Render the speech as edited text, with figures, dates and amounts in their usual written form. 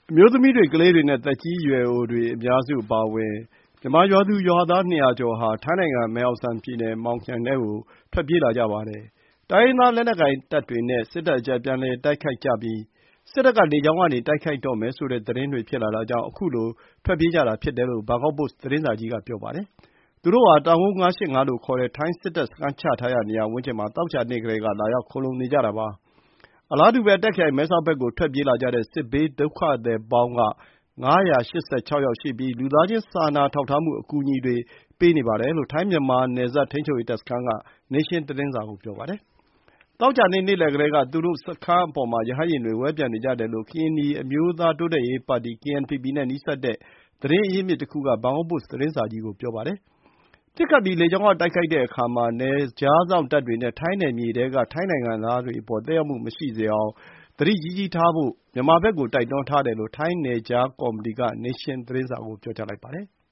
အမျိုးသမီးတွေ၊ ကလေးတွေနဲ့ သက်ကြီးရွယ်အိုတွေအများစုအပါအဝင်မြန်မာရွာသူရွာသား 200 ကျော်ဟာ ထိုင်းနိုင်ငံ၊ မယ်ဟောင်ဆန်ပြည်နယ်၊ မှောင်ခရိုင်ထဲကို ထွက်ပြေးလာကြပါတယ်။ တိုင်းရင်းသားလက်နက်ကိုင်တပ်တွေနဲ့ စစ်တပ်အကြား ပြန်လည်တိုက်ခိုက်ကြပြီး စစ်တပ်က လေကြောင်းကနေ တိုက်ခိုက်တော့မယ်ဆိုတဲ့သတင်းတွေဖြစ်လာတာကြောင့် ခုလို ထွက်ပြေးကြတာဖြစ်တယ်လို့ ဘန်ကောက်ပို့စ်သတင်းစာကြီးက ပြောပါတယ်။ သူတို့ဟာ တောင်ကုန်း 585 လို့ခေါ်တဲ့ ထိုင်းစစ်တပ်စခန်းချထားရာနေရာဝန်းကျင်မှာ သောကြာနေ့ကတည်းက လာရောက်ခိုလှုံနေကြတာပါ။ အလားတူပဲ တာ့ခ်ခရိုင် မဲဆောက်ဘက်ကို ထွက်ပြေးလာကြတဲ့ စစ်ဘေးဒုက္ခသည်ပေါင်းက ၅၈၆ ယောက်ရှိပြီး လူသားချင်းစာနာထောက်ထားမှုအကူအညီတွေပေးနေပါတယ်လို့ ထိုင်းမြန်မာနယ်စပ်ထိန်းချုပ်ရေးတပ်စခန်းက နေးရှင်းသတင်းစာကို ပြောပါတယ်။ သောကြာနေ့ နေ့လယ်ကတည်းက သူတို့စခန်းအပေါ်မှာ ရဟတ်ယာဉ်တွေ ဝဲပျံနေကြတယ်လို့ ကရင်နီအမျိုးသားတိုးတက်ရေးပါတီ KNPP နဲ့ နီးစပ်တဲ့ သတင်းအရင်းအမြစ်တခုက ဘန်ကောက်ပို့စ်သတင်းစာကြီးကို ပြောပါတယ်။ ပစ်ခတ်ပြီး လေကြောင်းကတိုက်ခိုက်တဲ့အခါမှာ နယ်ခြားစောင့်တပ်တွေနဲ့ ထိုင်းနယ်မြေထဲက ထိုင်းနိုင်ငံသားတွေအပေါ် သက်ရောက်မှုမရှိစေအောင် သတိကြီးကြီးထားဖို့ မြန်မာဘက်ကို တိုက်တွန်းထားတယ်လို့ ထိုင်းနယ်ခြားကော်မတီက နေးရှင်းသတင်းစာကို ပြောပါတယ်။